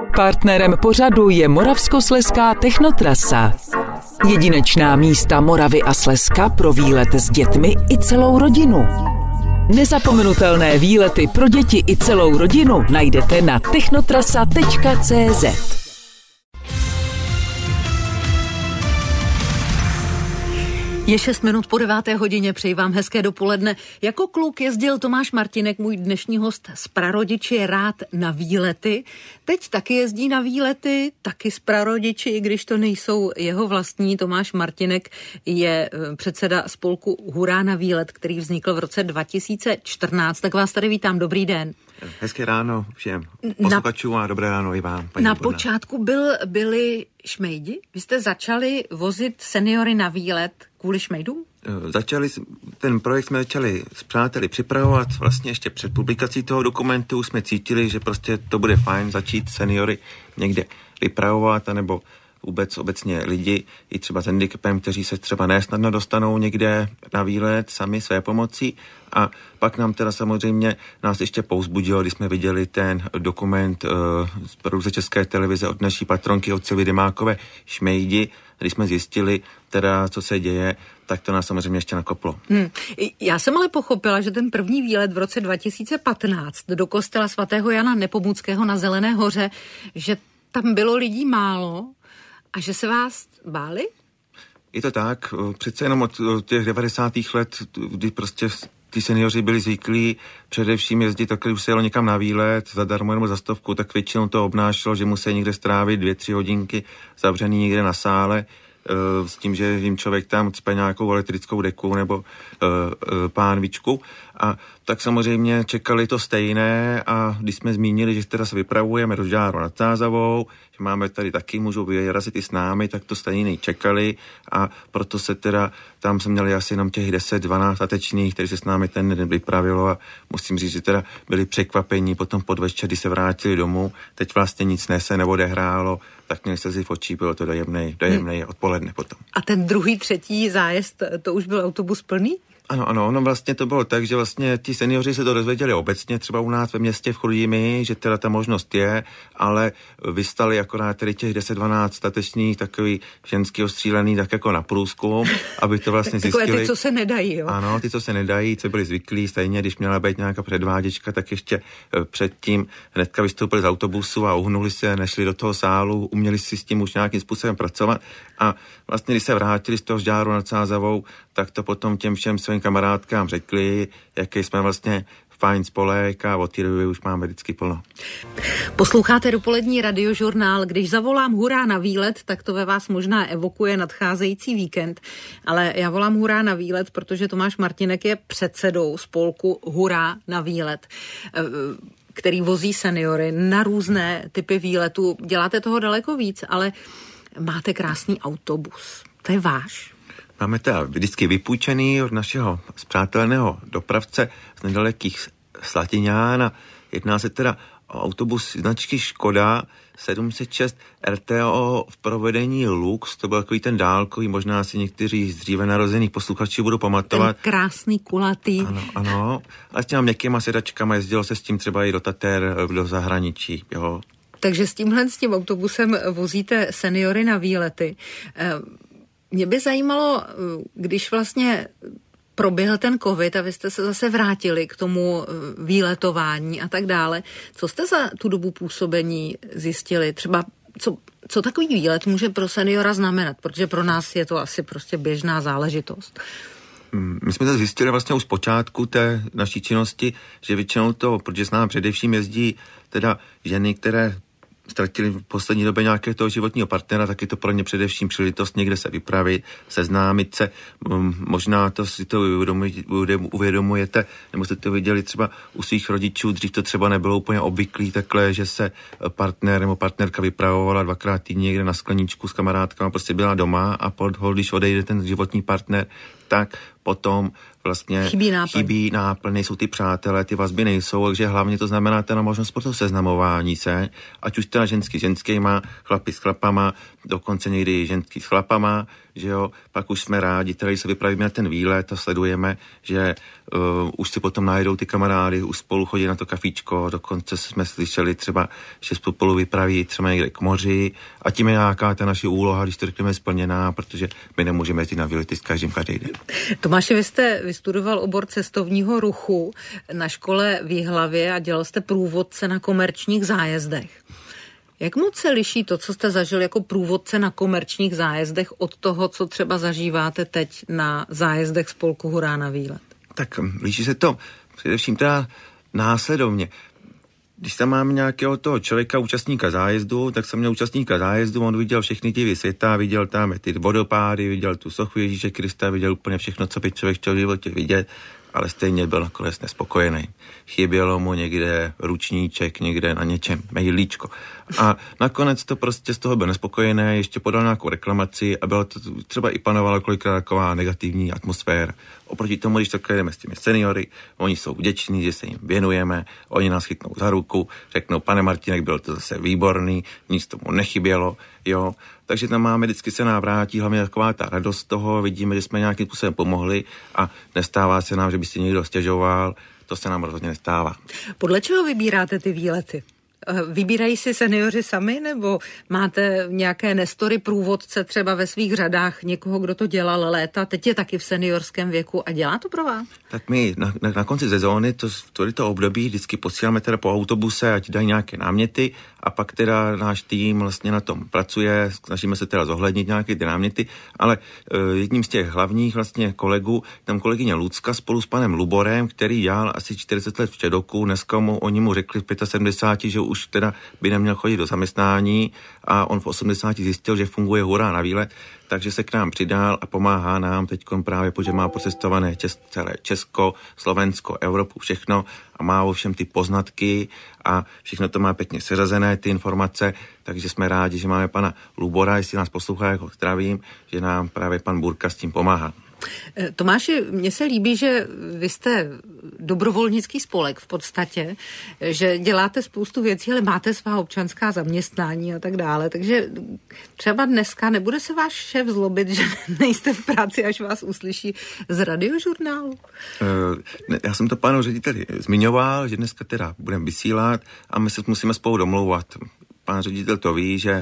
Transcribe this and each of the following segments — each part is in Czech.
Partnerem pořadu je Moravskoslezská technotrasa. Jedinečná místa Moravy a Slezska pro výlet s dětmi i celou rodinu. Nezapomenutelné výlety pro děti i celou rodinu najdete na technotrasa.cz. Je 6 minut po 9. hodině, přeji vám hezké dopoledne. Jako kluk jezdil Tomáš Martínek, můj dnešní host, s prarodiči rád na výlety. Teď taky jezdí na výlety, taky s prarodiči, i když to nejsou jeho vlastní. Tomáš Martínek je předseda spolku Hurá na výlet, který vznikl v roce 2014. Tak vás tady vítám, dobrý den. Hezké ráno všem posluchačům a dobré ráno i vám. Na počátku byli šmejdi? Vy jste začali vozit seniory na výlet kvůli šmejdům? Ten projekt jsme začali s přáteli připravovat. Vlastně ještě před publikací toho dokumentu jsme cítili, že prostě to bude fajn začít seniory někde vypravovat, anebo vůbec obecně lidi, i třeba s handicapem, kteří se třeba nesnadno dostanou někde na výlet sami své pomocí. A pak nám teda samozřejmě nás ještě povzbudilo, když jsme viděli ten dokument z produkce České televize od naší patronky, od Silvy Dymákové Šmejdi, když jsme zjistili teda, co se děje, tak to nás samozřejmě ještě nakoplo. Já jsem ale pochopila, že ten první výlet v roce 2015 do kostela svatého Jana Nepomuckého na Zelené hoře, že tam bylo lidí málo a že se vás báli? Je to tak, přece jenom od těch 90. let, kdy prostě ty seniori byli zvyklí především jezdit, tak když se jelo někam na výlet zadarmo nebo za 100, tak většinou to obnášelo, že musí někde strávit 2-3 hodinky zavřený někde na sále, s tím, že jim člověk tam cpe nějakou elektrickou deku nebo pánvičku. A tak samozřejmě čekali to stejné a když jsme zmínili, že teda se vypravujeme do Žďáru nad Sázavou, že máme tady taky, můžou vyrazit i s námi, tak to stejně čekali a proto se teda, tam jsme měli asi jenom těch 10-12 statečných, kteří se s námi ten den vypravilo a musím říct, že teda byli překvapení potom podvečer, když se vrátili domů, teď vlastně nic se neodehrálo, tak měli se v očí, bylo to dojemnej odpoledne potom. A ten druhý, třetí zájezd, to už byl autobus plný? Ano, no vlastně to bylo tak, že vlastně ti seniori se to dozvěděli obecně, třeba u nás ve městě v Chrudimi, že teda ta možnost je, ale vystali akorát tedy těch 10-12 statečných takový ženský ostřílený tak jako na průzkum, aby to vlastně zjistili. Takové ty, co se nedají, jo? Ano, ty, co se nedají, co byli zvyklí, stejně, když měla být nějaká předváděčka, tak ještě předtím hnedka vystoupili z autobusu a uhnuli se, nešli do toho sálu, uměli si s tím už nějakým způsobem pracovat a vlastně, když se vrátili z toho Žďáru nad Sázavou, tak to potom těm všem svým kamarádkám řekli, jaký jsme vlastně fajn spolek a od té doby už máme vždycky plno. Posloucháte dopolední radiožurnál. Když zavolám Hurá na výlet, tak to ve vás možná evokuje nadcházející víkend, ale já volám Hurá na výlet, protože Tomáš Martínek je předsedou spolku Hurá na výlet, který vozí seniory na různé typy výletů. Děláte toho daleko víc, ale máte krásný autobus. To je váš. Máme teda vždycky vypůjčený od našeho spřáteleného dopravce z nedalekých Slatiňán a jedná se teda o autobus značky Škoda 706 RTO v provedení Lux, to byl takový ten dálkový, možná si někteří z dříve narozených posluchačů budou pamatovat. Ten krásný, kulatý. Ano, a s těma měkkýma sedačkama jezdilo se s tím třeba i do Tater, do zahraničí, jo. Takže s tím autobusem vozíte seniory na výlety. Mě by zajímalo, když vlastně proběhl ten covid a vy jste se zase vrátili k tomu výletování a tak dále. Co jste za tu dobu působení zjistili? Třeba co takový výlet může pro seniora znamenat? Protože pro nás je to asi prostě běžná záležitost. My jsme to zjistili vlastně už z počátku té naší činnosti, že většinou to, protože s námi především jezdí teda ženy, které ztratili v poslední době nějakého toho životního partnera, tak je to pro ně především příležitost někde se vypravit, seznámit se. Možná to si to uvědomujete, nebo jste to viděli třeba u svých rodičů, dřív to třeba nebylo úplně obvyklý takhle, že se partner nebo partnerka vypravovala 2krát týdně někde na skleničku s kamarádkama, prostě byla doma a když odejde ten životní partner, tak potom vlastně chybí náplň, nejsou ty přátelé, ty vazby nejsou, takže hlavně to znamená teda možnost pro to seznamování se, ať už teda ženskýma, chlapi s chlapama, dokonce někdy ženský s chlapama, že jo, pak už jsme rádi, tady se vypravíme na ten výlet a sledujeme, že už si potom najdou ty kamarády, už spolu chodí na to kafíčko, dokonce jsme slyšeli třeba, že spolu vypraví třeba někde k moři a tím je nějaká ta naše úloha, když to řekneme, splněná, protože my nemůžeme jezdit na výlety s každý den. Tomáši, vy jste vystudoval obor cestovního ruchu na škole v Jihlavě a dělal jste průvodce na komerčních zájezdech. Jak moc se liší to, co jste zažil jako průvodce na komerčních zájezdech od toho, co třeba zažíváte teď na zájezdech spolku Hurá na výlet? Tak liší se to především teda následovně. Když tam máme nějakého toho člověka, účastníka zájezdu, tak jsem měl účastníka zájezdu, on viděl všechny divy světa, viděl tam ty vodopády, viděl tu sochu Ježíše Krista, viděl úplně všechno, co by člověk chtěl v životě vidět, ale stejně byl nakonec nespokojený. Chybělo mu někde ručníček, někde na něčem mailíčko. A nakonec to prostě z toho byl nespokojený, ještě podal nějakou reklamaci a bylo to třeba i panovala kolikrát taková negativní atmosféra. Oproti tomu, když takhle jdeme s těmi seniory, oni jsou vděční, že se jim věnujeme, oni nás chytnou za ruku, řeknou, pane Martinek, byl to zase výborný, nic tomu nechybělo, jo. Takže tam máme, vždycky se nám vrátí, hlavně taková ta radost toho, vidíme, že jsme nějakým způsobem pomohli a nestává se nám, že by si někdo stěžoval, to se nám rozhodně nestává. Podle čeho vybíráte ty výlety? Vybírají si seniori sami, nebo máte nějaké nestory průvodce třeba ve svých řadách, někoho, kdo to dělal léta, teď je taky v seniorském věku a dělá to pro vás? Tak my na konci sezóny, to období, vždycky posíláme teda po autobuse, ať dají nějaké náměty a pak teda náš tým vlastně na tom pracuje, snažíme se teda zohlednit nějaké ty náměty, ale jedním z těch hlavních vlastně kolegů, tam kolegyně Lucka spolu s panem Luborem, který dělal asi 40 let v Čedoku, dneska oni mu řekli v 75, že už teda by neměl chodit do zaměstnání a on v 80 zjistil, že funguje Hurá na výlet, takže se k nám přidal a pomáhá nám teďkon právě, protože má procestované celé Česko, Slovensko, Evropu, všechno a má ovšem ty poznatky a všechno to má pěkně seřazené, ty informace, takže jsme rádi, že máme pana Lubora, jestli nás poslouchá, jako zdravím, že nám právě pan Burka s tím pomáhá. Tomáši, mně se líbí, že vy jste dobrovolnický spolek v podstatě, že děláte spoustu věcí, ale máte svá občanská zaměstnání a tak dále, takže třeba dneska nebude se váš šéf zlobit, že nejste v práci, až vás uslyší z radiožurnálu? Já jsem to panu řediteli zmiňoval, že dneska teda budeme vysílat a my se musíme spolu domlouvat. Pan ředitel to ví, že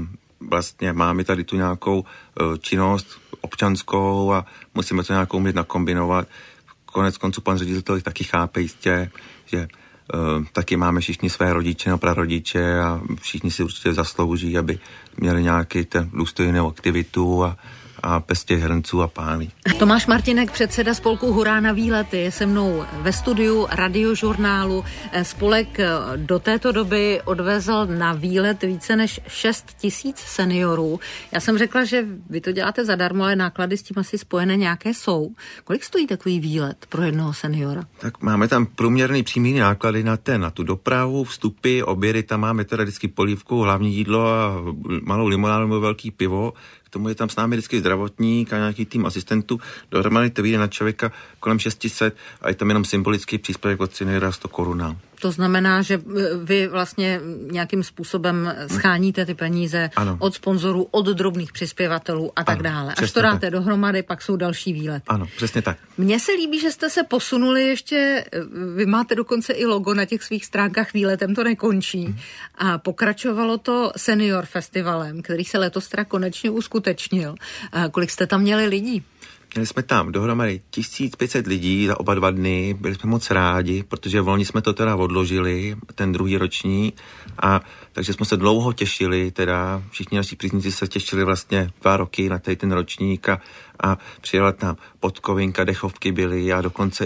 vlastně máme tady tu nějakou činnost občanskou a musíme to nějakou umět nakombinovat. Konec konců pan ředitel taky chápe jistě, že taky máme všichni své rodiče a prarodiče a všichni si určitě zaslouží, aby měli nějaký ten důstojnou aktivitu a bez těch hrnců a pálí. Tomáš Martinek, předseda spolku Hurá na výlety, je se mnou ve studiu radiožurnálu. Spolek do této doby odvezl na výlet více než 6 000 seniorů. Já jsem řekla, že vy to děláte zadarmo, ale náklady s tím asi spojené nějaké jsou. Kolik stojí takový výlet pro jednoho seniora? Tak máme tam průměrný přímý náklady na tu dopravu, vstupy, obědy, tam máme teda vždycky polívku, hlavní jídlo a malou limonádu nebo velký pivo. K tomu je tam s námi vždycky zdravotník a nějaký tým asistentů. Dohromady to vyjde na člověka kolem 600 a je tam jenom symbolický příspěvek od seniora 100 korun. To znamená, že vy vlastně nějakým způsobem scháníte ty peníze od sponzorů, od drobných přispěvatelů a tak dále. Až to dáte dohromady, pak jsou další výlety. Ano, přesně tak. Mně se líbí, že jste se posunuli ještě, vy máte dokonce i logo na těch svých stránkách, výletem to nekončí. A pokračovalo to Senior Festivalem, který se letos teda konečně uskutečnil. Kolik jste tam měli lidí? Měli jsme tam dohromady 1500 lidí za oba 2 dny, byli jsme moc rádi, protože v loni jsme to teda odložili, ten druhý roční, a takže jsme se dlouho těšili, teda všichni naši příznivci se těšili vlastně 2 roky na ten ročník a přijela tam Podkovinka, dechovky byly a dokonce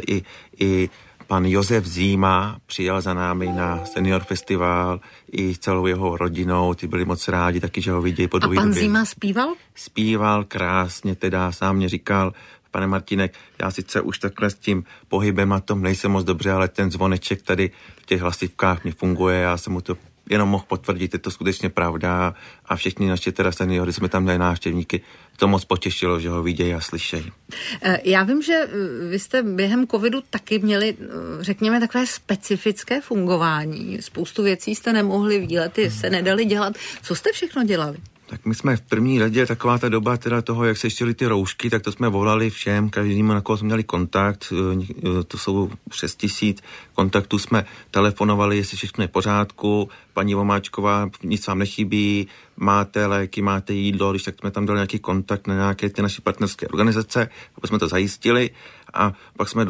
i pan Josef Zíma přijel za námi na Senior Festival i celou jeho rodinou, ty byli moc rádi taky, že ho vidějí po dlouhé době. A pan Zíma zpíval? Zpíval krásně, teda sám mě říkal, pane Martinek, já sice už takhle s tím pohybem a tom nejsem moc dobře, ale ten zvoneček tady v těch hlasivkách mě funguje, já jsem mu to jenom mohl potvrdit, je to skutečně pravda a všichni naši teda seniory, jsme tam měli návštěvníky, to moc potěšilo, že ho vidějí a slyšejí. Já vím, že vy jste během covidu taky měli, řekněme, takové specifické fungování. Spoustu věcí jste nemohli, výlety se nedali dělat. Co jste všechno dělali? Tak my jsme v první řadě, taková ta doba teda toho, jak se štěli ty roušky, tak to jsme volali všem, každému, na koho jsme měli kontakt, to jsou 6 000 kontaktů, jsme telefonovali, jestli všechno je v pořádku, paní Vomáčková, nic vám nechybí, máte léky, máte jídlo, když tak jsme tam dali nějaký kontakt na nějaké ty naše partnerské organizace, aby jsme to zajistili a pak jsme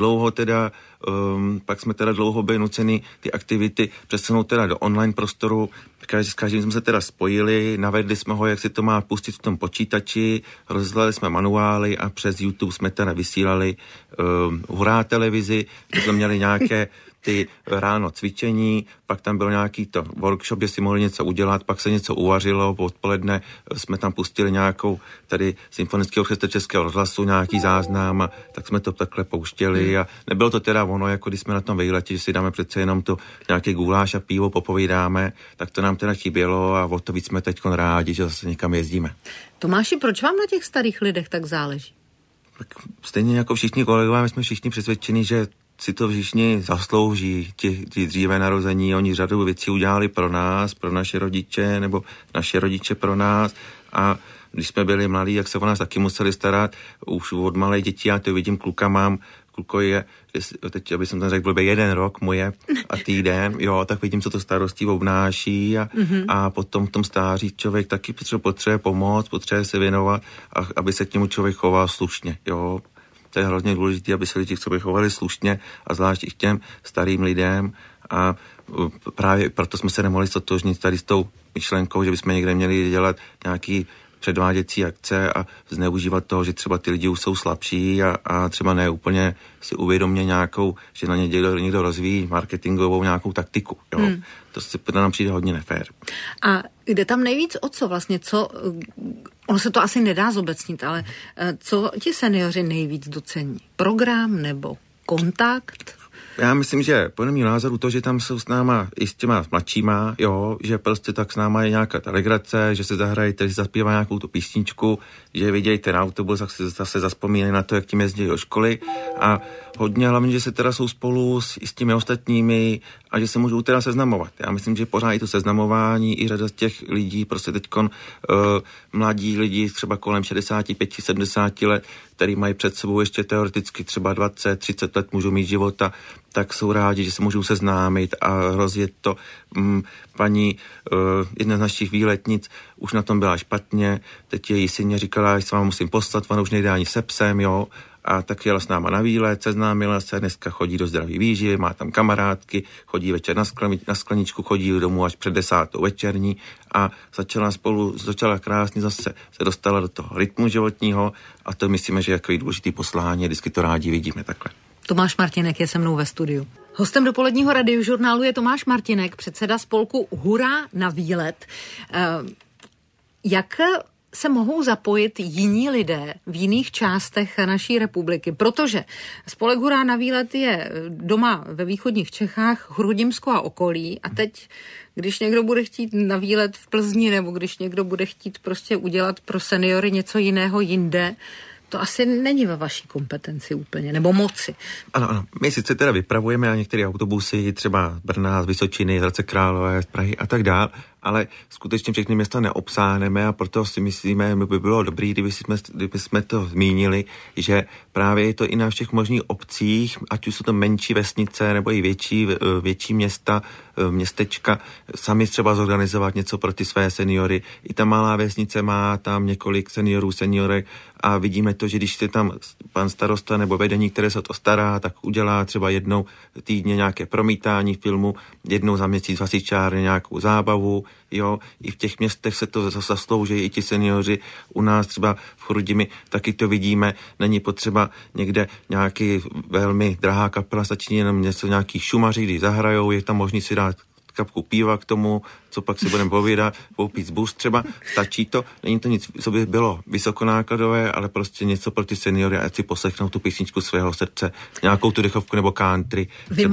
dlouho byli nuceni ty aktivity přesunout teda do online prostoru. S každým jsme se teda spojili, navedli jsme ho, jak si to má pustit v tom počítači, rozhledali jsme manuály a přes YouTube jsme teda vysílali hurá televizi, kde jsme měli nějaké ty ráno cvičení, pak tam byl nějaký to workshop, kde si mohli něco udělat, pak se něco uvařilo, odpoledne jsme tam pustili nějakou tady symfonický orchestr Českého rozhlasu, nějaký záznam a tak jsme to takhle pouštěli a nebylo to teda ono, jako když jsme na tom výletě, že si dáme přece jenom to nějaký guláš a pivo, popovídáme, tak to nám teda chybělo a o to víc jsme teď rádi, že zase někam jezdíme. Tomáši, proč vám na těch starých lidech tak záleží? Tak stejně jako všichni kolegové, my jsme všichni přesvědčeni, že si to všichni zaslouží, ti dříve narození, oni řadu věcí udělali pro nás, pro naše rodiče, nebo naše rodiče pro nás a když jsme byli mladí, jak se o nás taky museli starat, už od malé dětí, já to vidím, kluko je, teď, aby jsem tam řekl, blbě 1 rok moje a týden, jo, tak vidím, co to starostí obnáší a potom v tom stáří člověk taky potřebuje pomoc, potřebuje se věnovat, a aby se k němu člověk choval slušně, jo. To je hrozně důležité, aby se lidi k sobě chovali slušně a zvlášť i k těm starým lidem a právě proto jsme se nemohli stotožnit tady s tou myšlenkou, že bychom někde měli dělat nějaký předváděcí akce a zneužívat toho, že třeba ty lidi už jsou slabší a třeba ne úplně si uvědomě nějakou, že na ně někdo rozvíjí marketingovou nějakou taktiku. Jo. To se nám přijde hodně nefér. A jde tam nejvíc o co vlastně? Ono se to asi nedá zobecnit, ale co ti seniori nejvíc docení? Program nebo kontakt? Já myslím, že podle mého názoru to, že tam jsou s náma i s těma mladšíma, jo, že prostě tak s náma je nějaká ta legrace, že se zahrají, že zaspívá nějakou tu písničku, že vidějí ten autobus, tak se zase zaspomínají na to, jak tím jezdí do školy a hodně hlavně, že se teda jsou spolu s těmi ostatními a že se můžou teda seznamovat. Já myslím, že pořád i to seznamování, i řada z těch lidí, prostě teďkon mladí lidi třeba kolem 65-70 let, který mají před sebou ještě teoreticky třeba 20-30 let můžou mít života, tak jsou rádi, že se můžou seznámit a rozjet to. Paní, jedna z našich výletnic, už na tom byla špatně, teď její syně říkala, že se vám musím poslat, ona už nejde ani se psem, jo, a tak jela s náma na výlet, seznámila se, dneska chodí do zdraví výživy, má tam kamarádky, chodí večer na skleničku, chodí domů až před 10. večerní a začala krásně zase, se dostala do toho rytmu životního a to myslíme, že je takový důležitý poslání, vždycky to rádi vidíme takhle. Tomáš Martinek je se mnou ve studiu. Hostem dopoledního radiožurnálu je Tomáš Martinek, předseda spolku Hurá na výlet. Jak se mohou zapojit jiní lidé v jiných částech naší republiky, protože spolek Hurá na výlet je doma ve východních Čechách, Chrudimsko a okolí a teď, když někdo bude chtít na výlet v Plzni nebo když někdo bude chtít prostě udělat pro seniory něco jiného jinde, to asi není ve vaší kompetenci úplně, nebo moci. Ano. My sice teda vypravujeme a některé autobusy, třeba z Brna, z Vysočiny, z Hradce Králové, z Prahy a tak dál, ale skutečně všechny města neobsáhneme a proto si myslíme, by bylo dobré, kdyby jsme to zmínili, že právě je to i na všech možných obcích, ať už jsou to menší vesnice nebo i větší města, městečka, sami třeba zorganizovat něco pro ty své seniory. I ta malá vesnice má tam několik seniorek a vidíme to, že když je tam pan starosta nebo vedení, které se to stará, tak udělá třeba jednou týdně nějaké promítání filmu, jednou za měsíc hasičárny nějakou zábavu, jo, i v těch městech se to zaslouží, i ti seniori, u nás třeba v Chrudimi taky to vidíme, není potřeba někde nějaký velmi drahá kapela, stačí jenom něco, nějaký šumaři, když zahrajou, je tam možný si dát kapku piva k tomu, co pak si budeme povídat, koupit zbus třeba, stačí to, není to nic, co by bylo vysokonákladové, ale prostě něco pro ty seniory, ať si poslechnou tu písničku svého srdce, nějakou tu dechovku nebo country.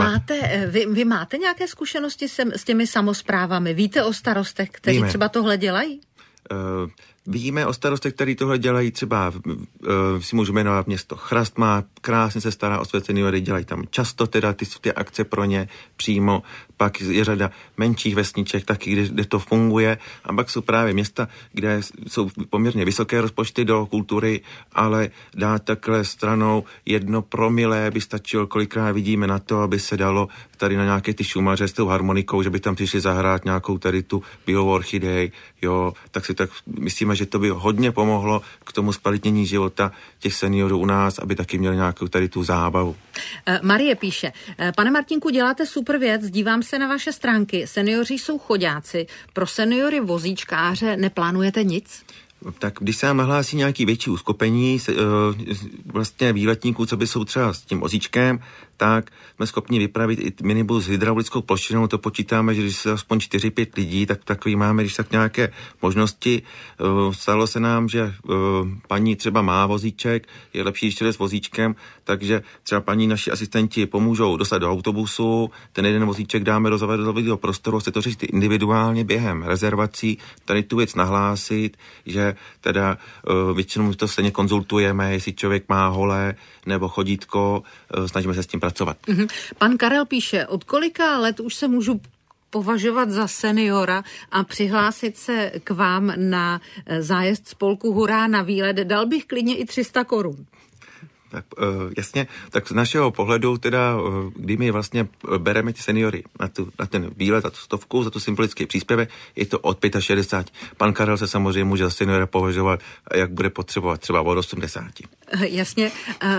Vy máte nějaké zkušenosti s těmi samosprávami? Víte o starostech, kteří třeba tohle dělají? Víme o starostech, který tohle dělají, třeba si můžu jmenovat město Chrast, má krásně se stará o své seniory, dělají tam často teda ty akce pro ně přímo, pak je řada menších vesniček taky, kde to funguje, a pak jsou právě města, kde jsou poměrně vysoké rozpočty do kultury, ale dát takhle stranou 1 promile by stačilo, kolikrát vidíme na to, aby se dalo tady na nějaké ty šumaře s tou harmonikou, že by tam přišli zahrát nějakou tady tu bílou orchidej, jo, tak si tak myslíme, že to by hodně pomohlo k tomu zkvalitnění života těch seniorů u nás, aby taky měli nějakou tady tu zábavu. Marie píše, pane Martinku, děláte super věc, dívám se na vaše stránky, seniori jsou chodáci, pro seniory vozíčkáře neplánujete nic? Tak když se nám nahlásí nějaký větší uskupení vlastně výletníků, co by jsou třeba s tím vozíčkem, tak jsme schopni vypravit i minibus s hydraulickou ploštinou, to počítáme, že když se aspoň 4-5 lidí, tak takový máme, když tak nějaké možnosti. Stalo se nám, že paní třeba má vozíček, je lepší, když jde s vozíčkem, takže třeba paní naši asistenti pomůžou dostat do autobusu, ten jeden vozíček dáme do zavadového prostoru, se to řešit individuálně během rezervací, tady tu věc nahlásit, že teda většinou to stejně konzultujeme, jestli člověk má holé nebo chodítko, snažíme se s tím pracovat. Pan Karel píše, od kolika let už se můžu považovat za seniora a přihlásit se k vám na zájezd spolku Hurá na výlet? Dal bych klidně i 300 korun. Tak jasně, tak z našeho pohledu teda, kdy my vlastně bereme ty seniory na ten výlet a tu 100 za tu symbolický příspěvek, je to od 65. Pan Karel se samozřejmě může za seniora považovat, jak bude potřebovat, třeba od 80. Jasně.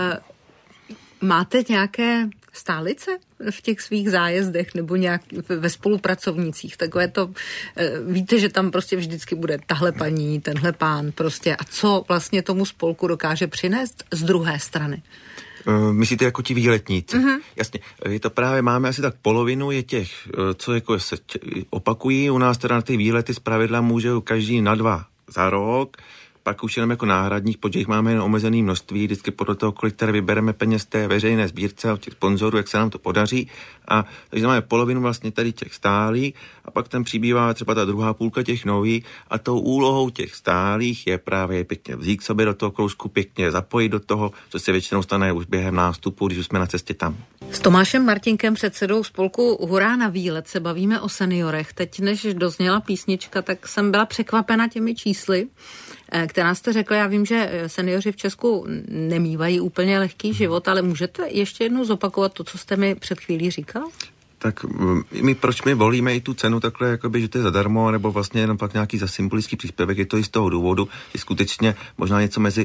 Máte nějaké stálice v těch svých zájezdech nebo nějak ve spolupracovnících? Takové to, víte, že tam prostě vždycky bude tahle paní, tenhle pán prostě. A co vlastně tomu spolku dokáže přinést z druhé strany? Myslíte jako ti výletníci? Jasně. Je to právě, máme asi tak polovinu je těch, co jako se opakují. U nás teda na ty výlety zpravidla může každý na 2 za rok. Pak už jenom jako náhradních, protože jich máme jen omezené množství, vždycky podle toho, kolik tady vybereme peněz té veřejné sbírce od těch sponzorů, jak se nám to podaří. A takže máme polovinu vlastně tady těch stálých a pak tam přibývá třeba ta druhá půlka těch nových a tou úlohou těch stálých je právě pěkně vzít k sobě do toho kroužku, pěkně zapojit do toho, co se většinou stane už během nástupu, když už jsme na cestě tam. S Tomášem Martinkem, předsedou spolku Hurá na výlet, se bavíme o seniorech. Teď, než dozněla písnička, tak jsem byla překvapena těmi čísly, která jste řekla. Já vím, že seniori v Česku nemývají úplně lehký život, ale můžete ještě jednou zopakovat to, co jste mi před chvílí říkal? Tak proč my volíme i tu cenu takhle, jakoby, že to je zadarmo, nebo vlastně jenom pak nějaký za symbolický příspěvek, je to i z toho důvodu, že skutečně možná něco mezi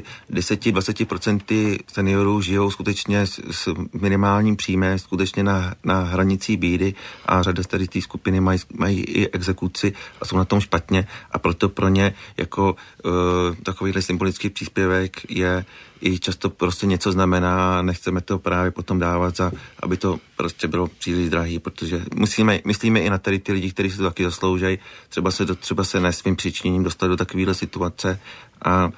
10-20% seniorů žijou skutečně s minimálním příjmem, skutečně na hranici bídy a řada z tady té skupiny mají i exekuci a jsou na tom špatně a proto pro ně jako takovýhle symbolický příspěvek je i často prostě něco znamená, nechceme to právě potom dávat aby to prostě bylo příliš drahý, protože myslíme i na tady ty lidi, kteří se to taky zasloužejí, třeba se ne svým přičiněním dostat do takovéhle situace a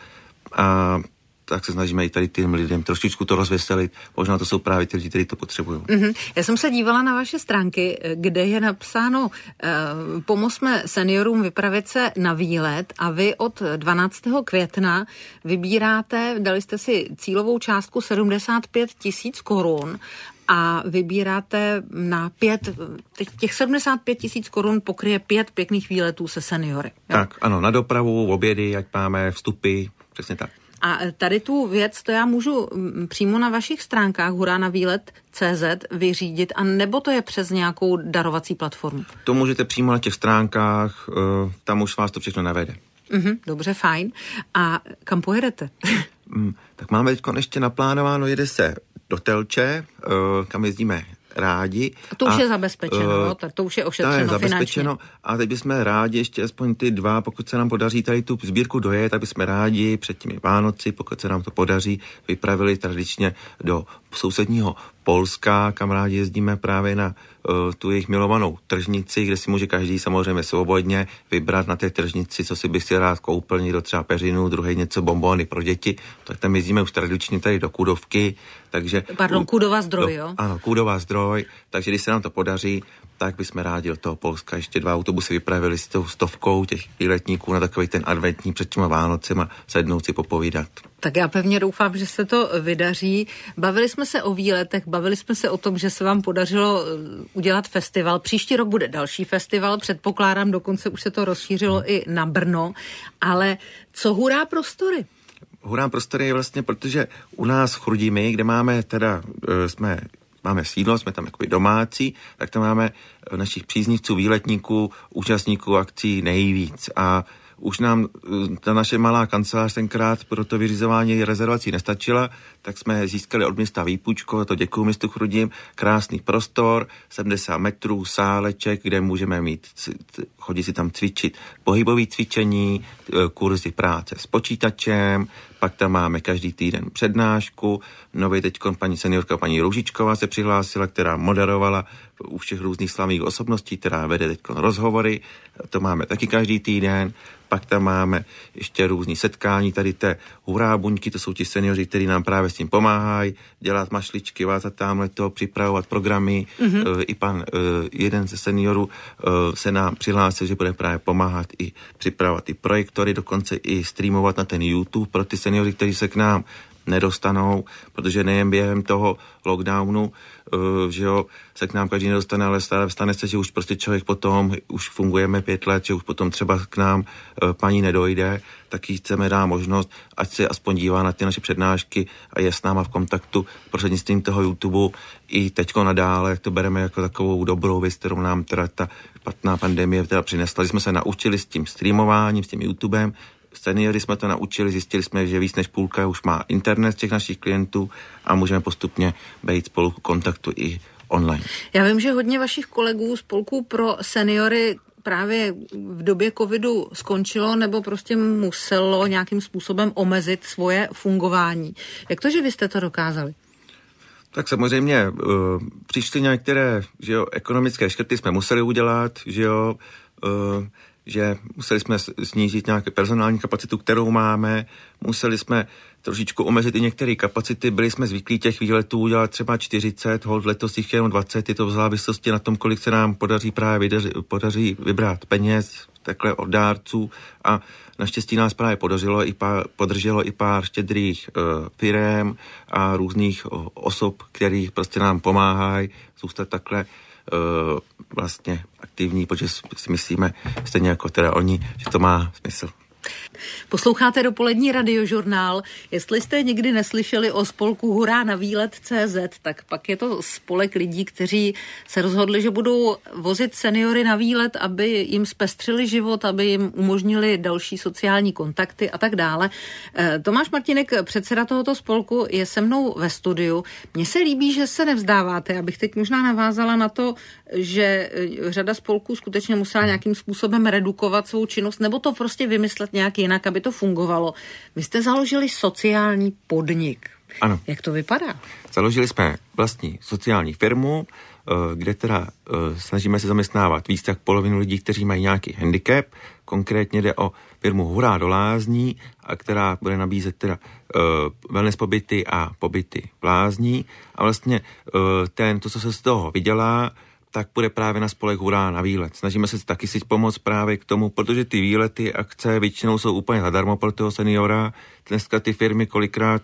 tak se snažíme i tady těm lidem trošičku to rozveselit. Možná to jsou právě ty lidi, kteří to potřebují. Já jsem se dívala na vaše stránky, kde je napsáno pomozme seniorům vypravit se na výlet a vy od 12. května vybíráte, dali jste si cílovou částku 75 000 korun a vybíráte na 5, těch 75 000 korun pokryje 5 pěkných výletů se seniory. Jo? Tak, ano, na dopravu, obědy, ať máme vstupy, přesně tak. A tady tu věc, to já můžu přímo na vašich stránkách huranavílet.cz vyřídit, a nebo to je přes nějakou darovací platformu? To můžete přímo na těch stránkách, tam už vás to všechno navede. Dobře, fajn. A kam pojedete? Tak máme teď ještě naplánováno, jede se do Telče, kam jezdíme rádi. A to už je zabezpečeno, to už je ošetřeno finančně. A teď bychom rádi ještě aspoň ty 2, pokud se nám podaří tady tu sbírku dojet, tak bychom rádi před těmi Vánoci, pokud se nám to podaří, vypravili tradičně do sousedního Polska, kam rádi jezdíme právě na tu jejich milovanou tržnici, kde si může každý samozřejmě svobodně vybrat na té tržnici, co si by si rád koupil, někdo třeba peřinu, druhý něco bonbony pro děti. Tak tam jezdíme už tradičně tady do Kůdovky, takže... Pardon, Kůdova Zdroj, jo? Ano, Kůdova Zdroj, takže když se nám to podaří, tak bychom rádi od toho Polska ještě 2 autobusy vypravili s tou 100 těch výletníků na takový ten adventní před těma Vánocema sednout si popovídat. Tak já pevně doufám, že se to vydaří. Bavili jsme se o výletech, bavili jsme se o tom, že se vám podařilo udělat festival. Příští rok bude další festival, předpokládám, dokonce už se to rozšířilo i na Brno, ale co Hurá prostory? Hurá prostory je vlastně, protože u nás v Chrudimi, kde máme teda, máme sídlo, jsme tam jakoby domácí, tak tam máme našich příznivců, výletníků, účastníků akcí nejvíc a už nám ta naše malá kancelář tenkrát pro to vyřizování rezervací nestačila, tak jsme získali od města výpůjčko, to děkuju městu Chrudim, krásný prostor, 70 metrů, sáleček, kde můžeme mít, chodit si tam cvičit pohybové cvičení, kurzy práce s počítačem, pak tam máme každý týden přednášku, nově teďkon paní seniorka, paní Růžičková se přihlásila, která moderovala u všech různých slavných osobností, která vede teďkon rozhovory, to máme taky každý týden. Pak tam máme ještě různý setkání, tady té hurá buňky, to jsou ti seniori, kteří nám právě s tím pomáhají, dělat mašličky, vázat tamhleto, připravovat programy. I pan jeden ze seniorů se nám přihlásil, že bude právě pomáhat i připravovat i projektory, dokonce i streamovat na ten YouTube pro ty seniory, kteří se k nám nedostanou, protože nejen během toho lockdownu, že jo, se k nám každý nedostane, ale stane se, že už prostě člověk potom, už fungujeme 5 let, že už potom třeba k nám paní nedojde, tak jí chceme dát možnost, ať se aspoň dívá na ty naše přednášky a je s náma v kontaktu prostřednictvím toho YouTube i teďko nadále, jak to bereme jako takovou dobrou věc, kterou nám teda ta špatná pandemie teda přinesla. Jsme se naučili s tím streamováním, s tím YouTubem, seniory jsme to naučili, zjistili jsme, že víc než půlka už má internet z těch našich klientů a můžeme postupně být spolu v kontaktu i online. Já vím, že hodně vašich kolegů spolků pro seniory právě v době covidu skončilo nebo prostě muselo nějakým způsobem omezit svoje fungování. Jak to, že vy jste to dokázali? Tak samozřejmě přišly některé, že jo, ekonomické škrty jsme museli udělat, že jo, že museli jsme snížit nějakou personální kapacitu, kterou máme, museli jsme trošičku omezit i některé kapacity, byli jsme zvyklí těch výletů udělat třeba 40, hold letos jich jenom 20, je to v závislosti na tom, kolik se nám podaří vybrat peněz, takhle od dárců a naštěstí nás právě podrželo i pár štědrých firem a různých osob, kterých prostě nám pomáhají zůstat takhle vlastně aktivní, protože si myslíme stejně jako teda oni, že to má smysl. Posloucháte dopolední radiožurnál. Jestli jste někdy neslyšeli o spolku Hurá na výlet.cz, tak pak je to spolek lidí, kteří se rozhodli, že budou vozit seniory na výlet, aby jim zpestřili život, aby jim umožnili další sociální kontakty a tak dále. Tomáš Martínek, předseda tohoto spolku, je se mnou ve studiu. Mně se líbí, že se nevzdáváte, abych teď možná navázala na to, že řada spolků skutečně musela nějakým způsobem redukovat svou činnost, nebo to prostě vymyslet nějak jinak, aby to fungovalo. Vy jste založili sociální podnik. Ano. Jak to vypadá? Založili jsme vlastní sociální firmu, kde teda snažíme se zaměstnávat víc jak polovinu lidí, kteří mají nějaký handicap. Konkrétně jde o firmu Hurá do lázní, a která bude nabízet teda wellness pobyty a pobyty v lázní. A vlastně to, co se z toho vydělá, tak bude právě na spolek Hurá na výlet. Snažíme se taky si pomoct právě k tomu, protože ty výlety, akce většinou jsou úplně zadarmo pro toho seniora. Dneska ty firmy kolikrát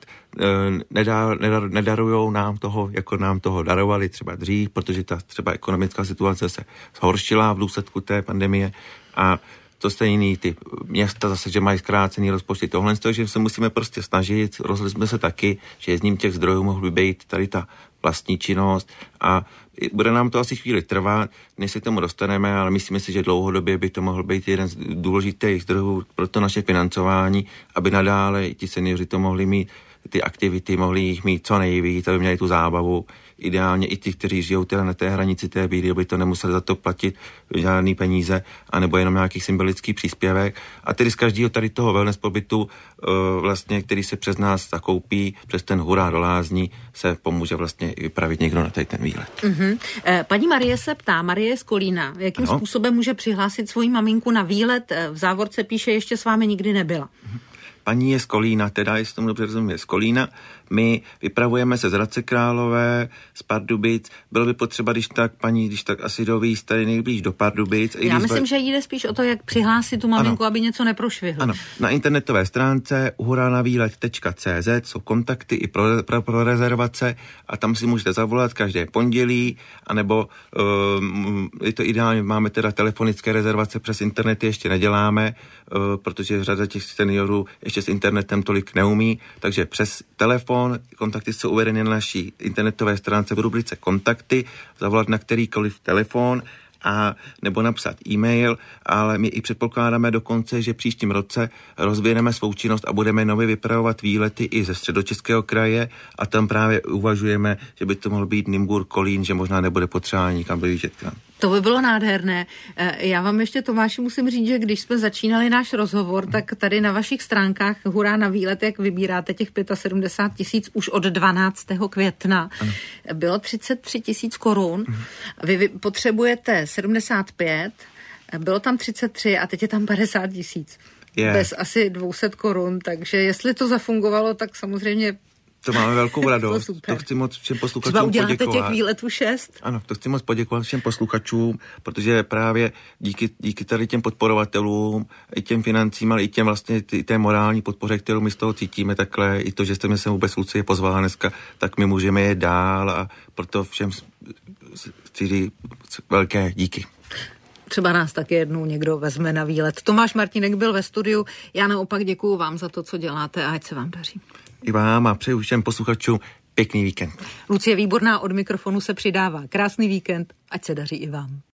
nedarujou nám toho, jako nám toho darovali třeba dřív, protože ta třeba ekonomická situace se zhoršila v důsledku té pandemie a to stejný ty města zase, že mají zkrácený rozpočty tohle, že se musíme prostě snažit, rozhodli jsme se taky, že jedním těch zdrojů mohly být tady ta vlastní činnost a bude nám to asi chvíli trvat, než se k tomu dostaneme, ale myslíme si, že dlouhodobě by to mohl být jeden z důležitých zdrojů pro to naše financování, aby nadále ti seniori to mohli mít ty aktivity, mohli jich mít co nejvíc, aby měli tu zábavu. Ideálně i ti, kteří žijou teda na té hranici té bídy, aby to nemuseli za to platit žádný peníze, anebo jenom nějaký symbolický příspěvek. A tedy z každého tady toho wellness pobytu, vlastně, který se přes nás zakoupí, přes ten Hurá do lázní, se pomůže vlastně vypravit někdo na ten výlet. Mm-hmm. Paní Marie se ptá, Marie z Kolína, jakým způsobem může přihlásit svoji maminku na výlet? V závorce píše, ještě s vámi nikdy nebyla. Paní je z Kolína, teda, jestli tomu dobře rozumím, je z Kolína. My vypravujeme se z Hradce Králové, z Pardubic. Bylo by potřeba, když tak asi dovízt tady nejblíž do Pardubic. Já myslím, že jde spíš o to, jak přihlásit tu maminku, aby něco neprošvihlo. Ano, na internetové stránce huranavílet.cz jsou kontakty i pro rezervace a tam si můžete zavolat každé pondělí, anebo je to ideálně, máme teda telefonické rezervace, přes internet ještě neděláme, protože řada těch seniorů ještě s internetem tolik neumí, takže přes telefon, kontakty jsou uvedeny na naší internetové stránce v rubrice kontakty, zavolat na kterýkoliv telefon a nebo napsat e-mail, ale my i předpokládáme dokonce, že příštím roce rozvíjeme svou činnost a budeme nově vypravovat výlety i ze Středočeského kraje a tam právě uvažujeme, že by to mohl být Nymburk, Kolín, že možná nebude potřeba nikam dojíždět. To by bylo nádherné. Já vám ještě, Tomáši, musím říct, že když jsme začínali náš rozhovor, tak tady na vašich stránkách Hurá na výlet, jak vybíráte těch 75 000 už od 12. května, bylo 33 000 korun. Vy potřebujete 75, bylo tam 33 a teď je tam 50 000. Bez asi 200 korun, takže jestli to zafungovalo, tak samozřejmě to máme velkou radost. To chci moc všem posluchačům poděkovat. Třeba uděláte těch výletů 6? Ano, to chci moc poděkovat všem posluchačům, protože právě díky tady těm podporovatelům, i těm financím, ale i těm vlastně té morální podpoře, kterou my z toho cítíme takhle, i to, že jste mě sem vůbec Lucie pozvala dneska, tak my můžeme jít dál a proto všem chci říct velké díky. Třeba nás taky jednou někdo vezme na výlet. Tomáš Martínek byl ve studiu. Já naopak děkuju vám za to, co děláte a ať se vám daří. I vám a přeju všem posluchačům pěkný víkend. Lucie Výborná od mikrofonu se přidává. Krásný víkend, ať se daří i vám.